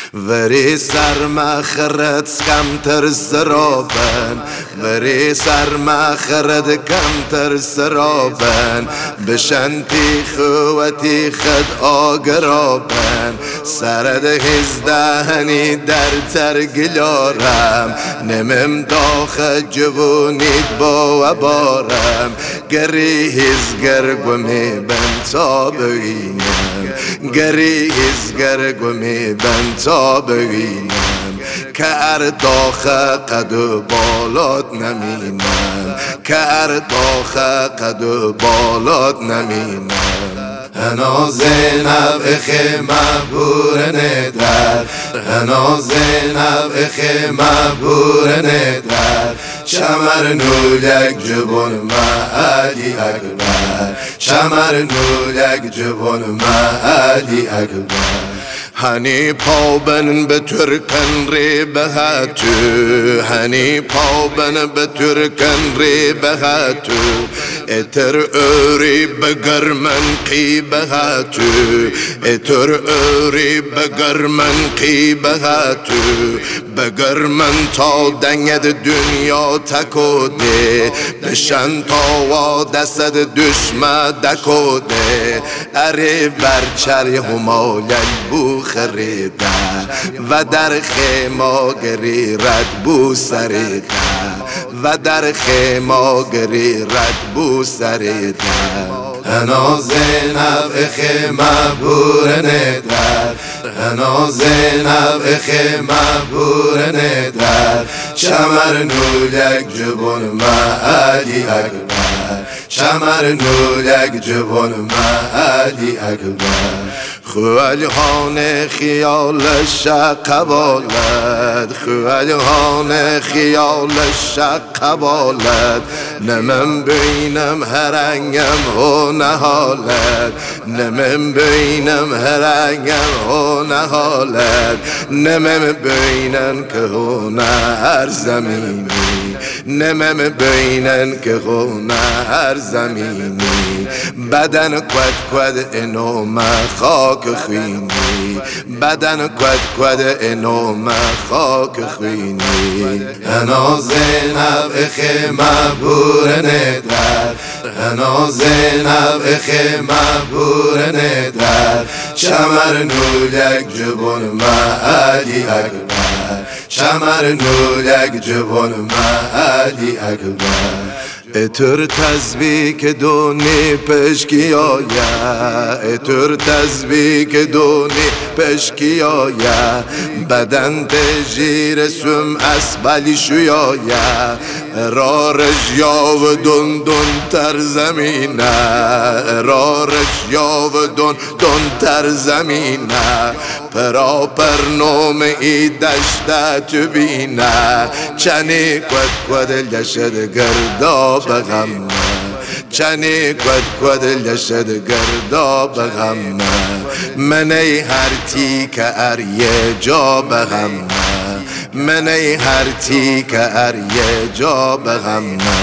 وری سر مخرد کم تر سرابن وری سر مخرد کم تر سرابن بشنتی خوتی خد آگرابن سرد هزدهنی در ترگلارم نمم داخ جوونید با وبارم گری هزگر گمی بن تا بگینم گری هزگر گمی بن تا بگینم که ارداخ قد بالات نمینم که ارداخ قد بالات نمینم هنا زینب خیمه بورنه در هنا زینب خیمه بورنه در شمر نولک جبون ما علی اکبر شمر نولک جبون ما علی اکبر هنی پاوبن به ترکن ری بهاتو هنی پاوبن به ترکن ری بهاتو اتر اوری بگرمن قی بهاتو اتر اوری بگرمن قی بهاتو بگرمن تا دنید دنیا تکوده بشن تا و دست دشمن دکوده اره برچر همایل بو خریده و در خیماگری رد بو سریده و در خیماگری رد بو سریده هنا زینب خیمه بورنه در هنا زینب خیمه بورنه در شمر نولک جبون ما علی اکبر شمر نولک جبون ما علی اکبر خوالهان خیال شقبالد خوالهان خیال شقبالد نمم بینم هرنگم و نهالد نمم بینم هرنگم و نهالد نمم بینن که هونه هر زمینی نمم بینن که هونه هر زمینی بدن کود اینو خاک خوینی بدن کود اینو خاک خوینی هنا زینب خیمه بورنه در هنا زینب خیمه بورنه در شمر نولک جبون ما علی اکبر شمر نولک جبون ما علی اکبر اتر تزبیک دونی پشکی آیا اتر تزبیک دونی پشکی آیا بدن تجیر سم اسبلی شویا رارش یاو دون تر زمینه رارش یاو دون تر زمینه پراپر نوم ای دشته تو بینه چنی کود لشد گردا بغم چنی کود لشد گردا بغم منی هر تیک اریه جا بغم منی هر تیک اریه جا بغم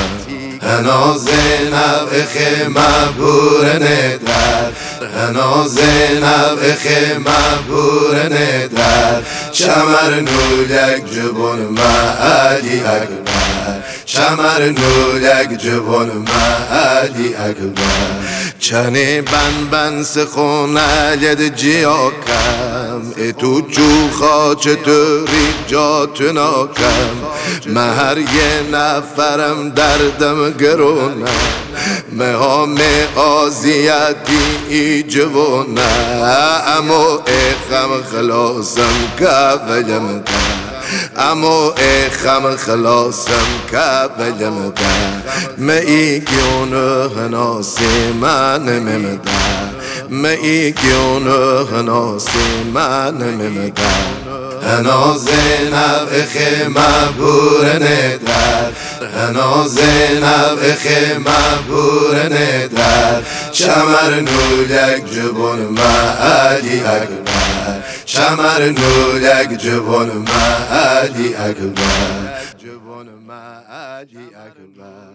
هنا زینب خیمه بورنه در هنا زینب خیمه بورنه در شمر نولک جبون ما علی اکبر شمر نولک جبون ما علی اکبر چنی بن سخونه ید جیا کم ای تو جوخا چطوری جا تناکم مهر یه نفرم دردم گرونه مهام آزیتی ای جوونه امو ای خم خلاصم که بلم ده امو ای خم خلاصم که بلم ده می گیونه هناسی من ممده می گیونه هناسی من ممده هنا زینب خیمه بورنه در هنا زینب خیمه بورنه در شمر نولک جبون ما علی اکبر شمر نولک جبون ما علی اکبر جبون ما علی اکبر